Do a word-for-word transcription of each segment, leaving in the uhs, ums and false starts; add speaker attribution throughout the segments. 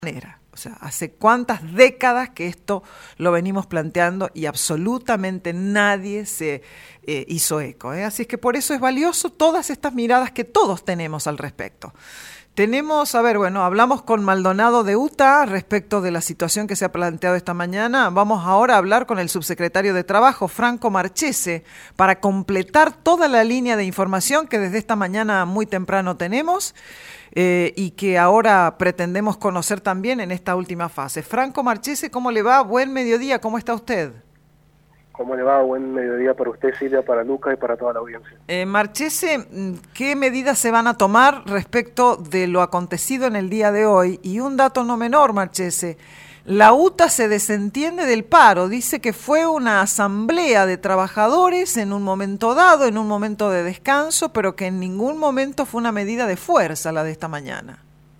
Speaker 1: manera. O sea, hace cuántas décadas que esto lo venimos planteando y absolutamente nadie se eh, hizo eco, ¿eh? Así es que por eso es valioso todas estas miradas que todos tenemos al respecto. Tenemos, a ver, bueno, hablamos con Maldonado de U T A respecto de la situación que se ha planteado esta mañana. Vamos ahora a hablar con el subsecretario de Trabajo, Franco Marchese, para completar toda la línea de información que desde esta mañana muy temprano tenemos eh, y que ahora pretendemos conocer también en esta última fase. Franco Marchese, ¿cómo le va? Buen mediodía, ¿cómo está usted?
Speaker 2: ¿Cómo le va? Buen mediodía para usted, Silvia, para Lucas y para toda la audiencia.
Speaker 1: Eh, Marchese, ¿qué medidas se van a tomar respecto de lo acontecido en el día de hoy? Y un dato no menor, Marchese, la U T A se desentiende del paro, dice que fue una asamblea de trabajadores en un momento dado, en un momento de descanso, pero que en ningún momento fue una medida de fuerza la de esta mañana.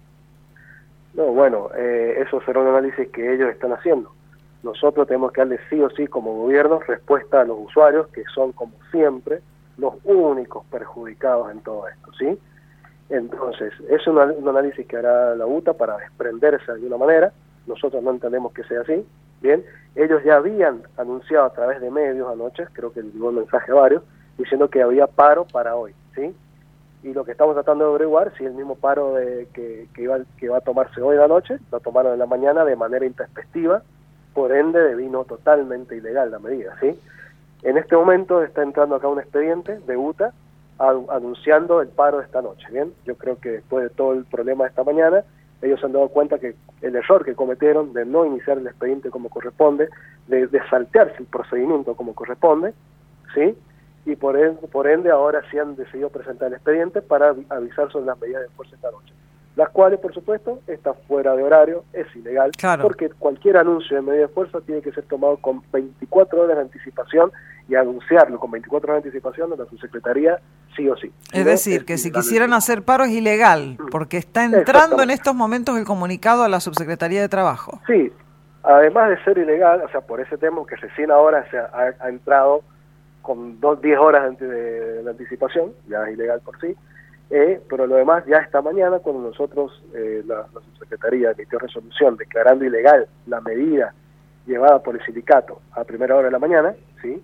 Speaker 2: No, bueno, eh, eso será un análisis que ellos están haciendo. Nosotros tenemos que darle sí o sí como gobierno respuesta a los usuarios, que son como siempre los únicos perjudicados en todo esto, ¿sí? Entonces, es un, un análisis que hará la U T A para desprenderse de alguna manera. Nosotros no entendemos que sea así, ¿bien? Ellos ya habían anunciado a través de medios anoche, creo que les llegó un mensaje a varios, diciendo que había paro para hoy, ¿sí? Y lo que estamos tratando de averiguar, si el mismo paro de, que, que, iba, que va a tomarse hoy de la noche, lo tomaron en la mañana de manera intempestiva, por ende devino totalmente ilegal la medida, ¿sí? En este momento está entrando acá un expediente de U T A a, anunciando el paro de esta noche, ¿bien? Yo creo que después de todo el problema de esta mañana, ellos se han dado cuenta que el error que cometieron de no iniciar el expediente como corresponde, de, de saltearse el procedimiento como corresponde, ¿sí? Y por ende, por ende ahora sí han decidido presentar el expediente para avisar sobre las medidas de fuerza esta noche. Las cuales, por supuesto, está fuera de horario, es ilegal, claro, porque cualquier anuncio de medida de fuerza tiene que ser tomado con veinticuatro horas de anticipación y anunciarlo con veinticuatro horas de anticipación de la subsecretaría sí o sí.
Speaker 1: Es decir, que si quisieran hacer paro es ilegal, porque está entrando en estos momentos el comunicado a la subsecretaría de Trabajo.
Speaker 2: Sí, además de ser ilegal, o sea, por ese tema que recién ahora se ha, ha entrado con dos, diez horas de, de, de anticipación, ya es ilegal por sí. Eh, pero lo demás ya esta mañana cuando nosotros, eh, la, la subsecretaría emitió resolución declarando ilegal la medida llevada por el sindicato a primera hora de la mañana, ¿sí?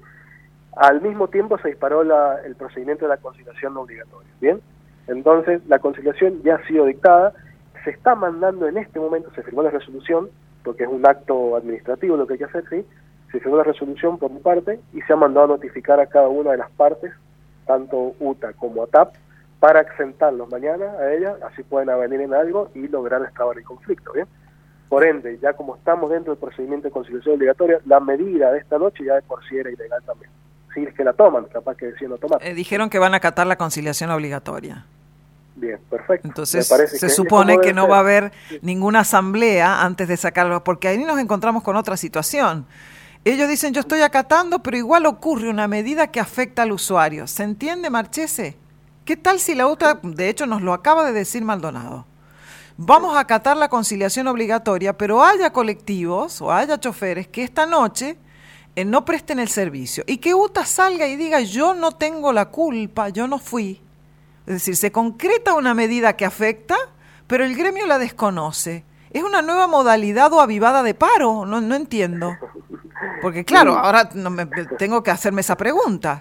Speaker 2: Al mismo tiempo se disparó la, el procedimiento de la conciliación no obligatoria, ¿bien? Entonces la conciliación ya ha sido dictada, se está mandando en este momento, se firmó la resolución, porque es un acto administrativo lo que hay que hacer, ¿sí? Se firmó la resolución por mi parte y se ha mandado a notificar a cada una de las partes, tanto U T A como A T A P, para exentarlos mañana a ella, así pueden avenir en algo y lograr destrabar el conflicto, ¿bien? Por ende, ya como estamos dentro del procedimiento de conciliación obligatoria, la medida de esta noche ya de por sí era ilegal también. Si es que la toman, capaz que deciden no tomar.
Speaker 1: Eh, dijeron que van a acatar la conciliación obligatoria.
Speaker 2: Bien, perfecto.
Speaker 1: Entonces se que supone que no ser. va a haber sí. ninguna asamblea antes de sacarlo, porque ahí nos encontramos con otra situación. Ellos dicen, yo estoy acatando, pero igual ocurre una medida que afecta al usuario. ¿Se entiende, Marchese? ¿Qué tal si la U T A, de hecho nos lo acaba de decir Maldonado, vamos a acatar la conciliación obligatoria, pero haya colectivos o haya choferes que esta noche eh, no presten el servicio y que U T A salga y diga yo no tengo la culpa, yo no fui? Es decir, se concreta una medida que afecta, pero el gremio la desconoce. ¿Es una nueva modalidad o avivada de paro? No, no entiendo. Porque claro, ahora no me, tengo que hacerme esa pregunta.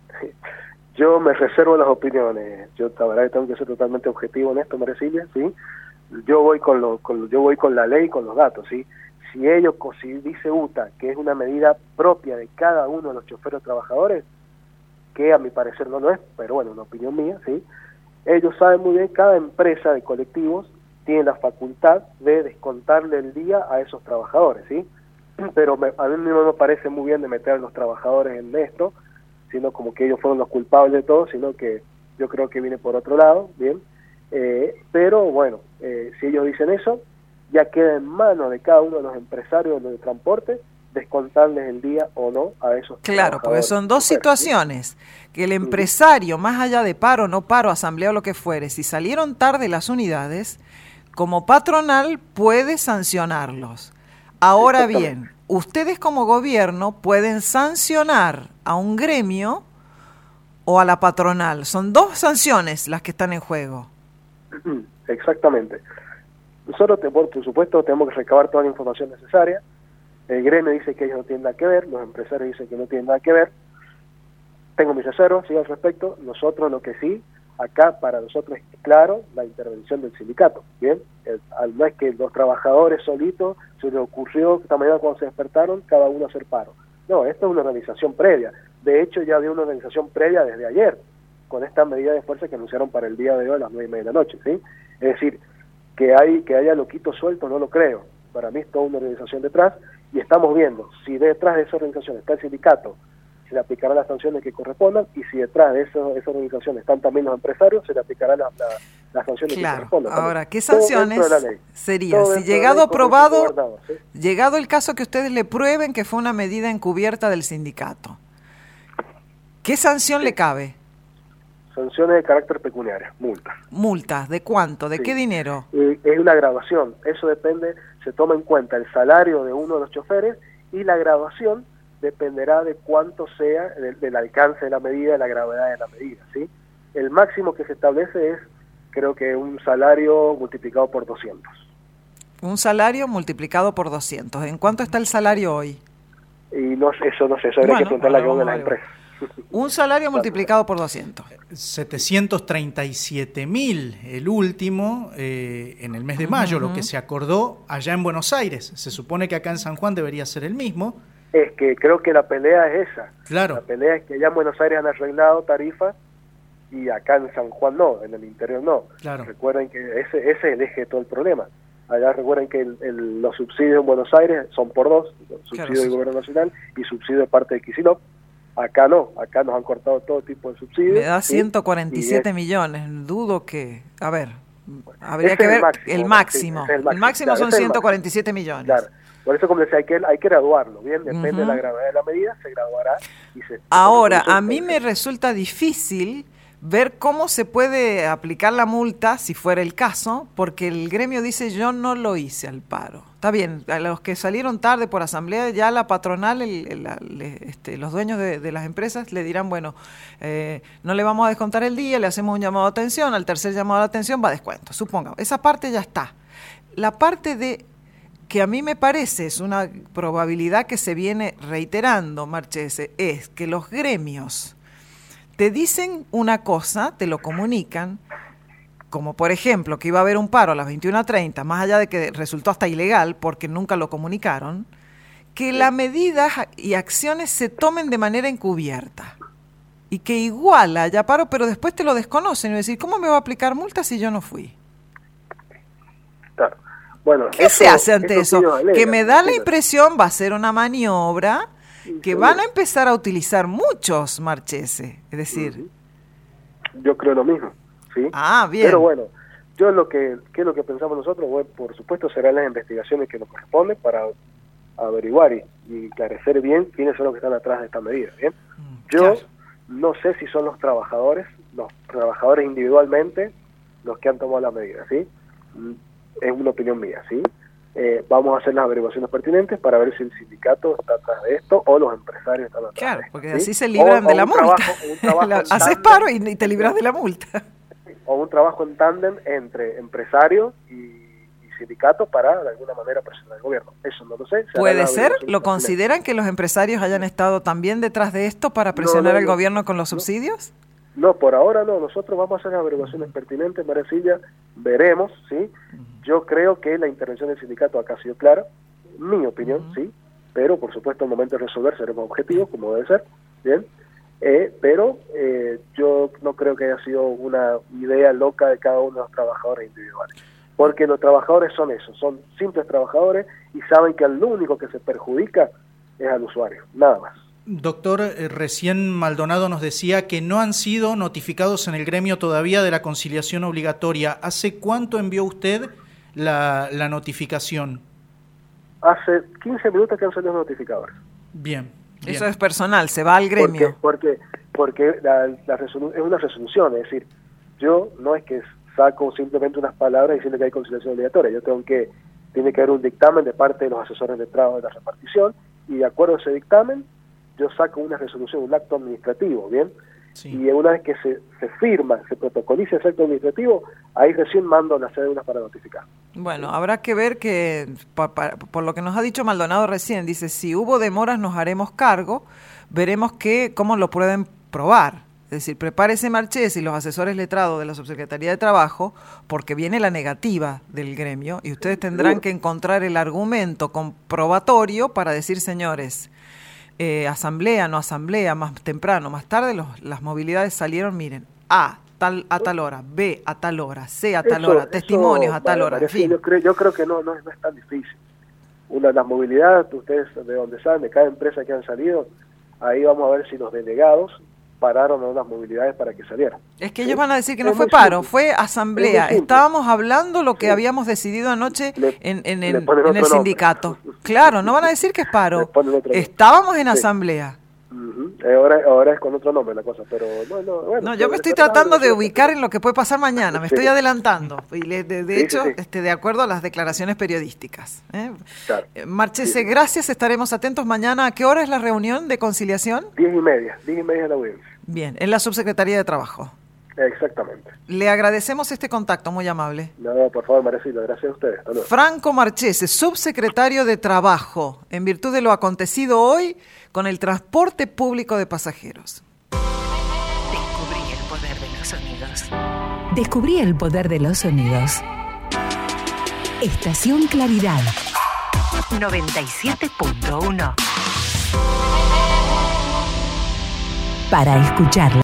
Speaker 2: Yo me reservo las opiniones, yo la verdad que tengo que ser totalmente objetivo en esto, María Silvia, ¿sí? Yo voy con lo, con, yo voy con la ley y con los datos, ¿sí? Si ellos, si dice U T A que es una medida propia de cada uno de los choferes trabajadores, que a mi parecer no lo es, pero bueno, una opinión mía, ¿sí? Ellos saben muy bien, cada empresa de colectivos tiene la facultad de descontarle el día a esos trabajadores, ¿sí? Pero me, a mí no me parece muy bien de meter a los trabajadores en esto, sino como que ellos fueron los culpables de todo, sino que yo creo que viene por otro lado, ¿bien? Eh, pero bueno, eh, si ellos dicen eso, ya queda en manos de cada uno de los empresarios de transporte descontarles el día o no a esos
Speaker 1: Claro, porque son dos situaciones, que el empresario, más allá de paro, no paro, asamblea o lo que fuere, si salieron tarde las unidades, como patronal puede sancionarlos. Ahora bien, ustedes como gobierno pueden sancionar a un gremio o a la patronal. Son dos sanciones las que están en juego.
Speaker 2: Exactamente. Nosotros, por supuesto, tenemos que recabar toda la información necesaria. El gremio dice que ellos no tienen nada que ver, los empresarios dicen que no tienen nada que ver. Tengo mis reservas, sí, al respecto. Nosotros lo que sí, acá para nosotros es claro la intervención del sindicato, ¿bien? El, al, no es que los trabajadores solitos se les ocurrió esta mañana cuando se despertaron cada uno hacer paro. No, esto es una organización previa. De hecho, ya había una organización previa desde ayer, con esta medida de fuerza que anunciaron para el día de hoy a las nueve y media de la noche, ¿sí? Es decir, que hay que haya loquitos sueltos, no lo creo. Para mí es toda una organización detrás, y estamos viendo si detrás de esa organización está el sindicato, se le aplicarán las sanciones que correspondan, y si detrás de eso, esa organización están también los empresarios, se le aplicarán la, la, las sanciones
Speaker 1: claro.
Speaker 2: que correspondan.
Speaker 1: Ahora, ¿qué sanciones sería? Si llegado probado, ¿sí? llegado el caso que ustedes le prueben que fue una medida encubierta del sindicato, ¿qué sanción sí. le cabe?
Speaker 2: Sanciones de carácter pecuniario, multas.
Speaker 1: ¿Multas? ¿De cuánto? ¿De sí. qué dinero?
Speaker 2: Eh, es una graduación, eso depende, se toma en cuenta el salario de uno de los choferes, y la graduación dependerá de cuánto sea, del, del alcance de la medida, de la gravedad de la medida, ¿sí? El máximo que se establece es, creo que un salario multiplicado por doscientos.
Speaker 1: Un salario multiplicado por doscientos. ¿En cuánto está el salario hoy?
Speaker 2: Y no, eso no sé, eso habría bueno, que preguntarle a la empresa.
Speaker 1: Un salario multiplicado por doscientos.
Speaker 3: setecientos treinta y siete mil el último eh, en el mes de mayo, uh-huh. lo que se acordó allá en Buenos Aires. Se supone que acá en San Juan debería ser el mismo.
Speaker 2: Es que creo que la pelea es esa.
Speaker 3: Claro.
Speaker 2: La pelea es que allá en Buenos Aires han arreglado tarifas y acá en San Juan no, en el interior no. Claro. Recuerden que ese, ese es el eje de todo el problema. Allá recuerden que el, el, los subsidios en Buenos Aires son por dos, subsidio claro, del gobierno nacional y subsidio de parte de Kicillof. Acá no, acá nos han cortado todo tipo de subsidios.
Speaker 1: Me da ciento cuarenta y siete ¿sí? millones, dudo que, a ver, habría que ver el máximo. El máximo, sí, el máximo, el máximo claro, son ciento cuarenta y siete millones. Claro.
Speaker 2: Por eso, como decía, hay que, hay que graduarlo, ¿bien? Depende uh-huh. de la gravedad de la medida, se graduará. Y se,
Speaker 1: Ahora, a mí me resulta difícil ver cómo se puede aplicar la multa, si fuera el caso, porque el gremio dice, yo no lo hice al paro. Está bien, a los que salieron tarde por asamblea, ya la patronal, el, el, el, este, los dueños de, de las empresas le dirán, bueno, eh, no le vamos a descontar el día, le hacemos un llamado de atención, al tercer llamado de atención va descuento, supongamos. Esa parte ya está. La parte de que a mí me parece es una probabilidad que se viene reiterando, Marchese, es que los gremios te dicen una cosa, te lo comunican, como por ejemplo que iba a haber un paro a las veintiuna treinta, más allá de que resultó hasta ilegal porque nunca lo comunicaron, que las medidas y acciones se tomen de manera encubierta y que igual haya paro, pero después te lo desconocen y decir, ¿cómo me va a aplicar multa si yo no fui?
Speaker 2: Claro. Bueno,
Speaker 1: ¿qué eso, se hace ante eso? eso? Que me da la impresión, va a ser una maniobra que van a empezar a utilizar muchos, Marchese, es decir...
Speaker 2: Uh-huh. Yo creo lo mismo, ¿sí?
Speaker 1: Ah, bien.
Speaker 2: Pero bueno, yo lo que, ¿qué es lo que pensamos nosotros? Bueno, por supuesto serán las investigaciones que nos corresponden para averiguar y, y esclarecer bien quiénes son los que están atrás de esta medida, ¿bien? Yo claro. no sé si son los trabajadores, los trabajadores individualmente, los que han tomado la medida, ¿sí? Es una opinión mía, ¿sí? Eh, vamos a hacer las averiguaciones pertinentes para ver si el sindicato está atrás de esto o los empresarios están atrás
Speaker 1: claro,
Speaker 2: de esto.
Speaker 1: Porque
Speaker 2: ¿sí?
Speaker 1: así se libran
Speaker 2: o,
Speaker 1: de
Speaker 2: o
Speaker 1: la multa.
Speaker 2: Trabajo,
Speaker 1: la, haces paro y, y te libras de la multa.
Speaker 2: O un trabajo en tándem entre empresarios y, y sindicatos para, de alguna manera, presionar al gobierno. Eso no lo sé.
Speaker 1: ¿Puede ser? ¿Lo consideran que los empresarios hayan estado también detrás de esto para presionar no, no, al no, gobierno con los no, subsidios?
Speaker 2: No, por ahora no. Nosotros vamos a hacer las averiguaciones pertinentes, Marecilla. Veremos, ¿sí? Yo creo que la intervención del sindicato acá ha sido clara, mi opinión, uh-huh. sí, pero por supuesto al momento de resolver seremos objetivos, como debe ser, bien, eh, pero eh, yo no creo que haya sido una idea loca de cada uno de los trabajadores individuales, porque los trabajadores son eso, son simples trabajadores y saben que lo único que se perjudica es al usuario, nada más.
Speaker 3: Doctor, eh, recién Maldonado nos decía que no han sido notificados en el gremio todavía de la conciliación obligatoria. ¿Hace cuánto envió usted la, la notificación?
Speaker 2: Hace quince minutos que han salido los notificadores.
Speaker 3: Bien, bien.
Speaker 1: Eso es personal, se va al gremio.
Speaker 2: Porque, porque, porque la, la resolu- es una resolución, es decir, yo no es que saco simplemente unas palabras diciendo que hay conciliación obligatoria, yo tengo que, tiene que haber un dictamen de parte de los asesores de trabajo de la repartición y de acuerdo a ese dictamen yo saco una resolución, un acto administrativo, ¿bien? Sí. Y una vez que se, se firma, se protocoliza ese acto administrativo, ahí recién mando las cédulas para notificar.
Speaker 1: Bueno, habrá que ver que, por, por lo que nos ha dicho Maldonado recién, dice, si hubo demoras nos haremos cargo, veremos que, cómo lo pueden probar. Es decir, prepárese Marchés y los asesores letrados de la Subsecretaría de Trabajo, porque viene la negativa del gremio y ustedes tendrán que encontrar el argumento comprobatorio para decir, señores, eh, asamblea, no asamblea, más temprano, más tarde, los, las movilidades salieron, miren, A, tal, a tal hora, B, a tal hora, C, a tal
Speaker 2: eso,
Speaker 1: hora, testimonios
Speaker 2: eso,
Speaker 1: a tal hora, en fin.
Speaker 2: Yo creo, yo creo que no, no, no es tan difícil. Una de las movilidades, ustedes de donde saben, de cada empresa que han salido, ahí vamos a ver si los delegados pararon unas movilidades para que salieran.
Speaker 1: Es que ellos van a decir que no fue paro, fue asamblea. Estábamos hablando lo que sí. habíamos decidido anoche le, en, en, en, en el sindicato. Claro, no van a decir que es paro. Estábamos en asamblea.
Speaker 2: Uh-huh. ahora, ahora es con otro nombre la cosa, pero no, no, bueno,
Speaker 1: no yo me estoy tratando de ubicar en lo que puede pasar mañana, me sí. estoy adelantando, y de, de, de sí, hecho, sí, sí. Este, de acuerdo a las declaraciones periodísticas. ¿eh? Claro. Marchese, sí. gracias, estaremos atentos mañana. ¿A qué hora es la reunión de conciliación?
Speaker 2: Diez y media, diez y media de la audiencia.
Speaker 1: Bien, en la Subsecretaría de Trabajo.
Speaker 2: Exactamente.
Speaker 1: Le agradecemos este contacto, muy amable.
Speaker 2: No, por favor, Marecita, gracias a ustedes. Hasta luego.
Speaker 1: Franco Marchese, subsecretario de Trabajo, en virtud de lo acontecido hoy con el transporte público de pasajeros.
Speaker 4: Descubrí el poder de los sonidos. Descubrí el poder de los sonidos. Estación Claridad. noventa y siete punto uno. Para escucharla.